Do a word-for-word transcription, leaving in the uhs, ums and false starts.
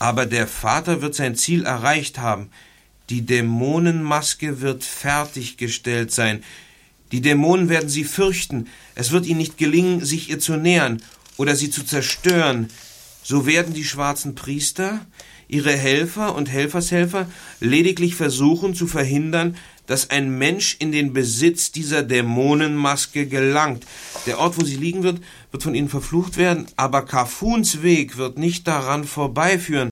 Aber der Vater wird sein Ziel erreicht haben. Die Dämonenmaske wird fertiggestellt sein. Die Dämonen werden sie fürchten. Es wird ihnen nicht gelingen, sich ihr zu nähern oder sie zu zerstören. So werden die schwarzen Priester, ihre Helfer und Helfershelfer lediglich versuchen zu verhindern, dass ein Mensch in den Besitz dieser Dämonenmaske gelangt. Der Ort, wo sie liegen wird, wird von ihnen verflucht werden, aber Kafuns Weg wird nicht daran vorbeiführen.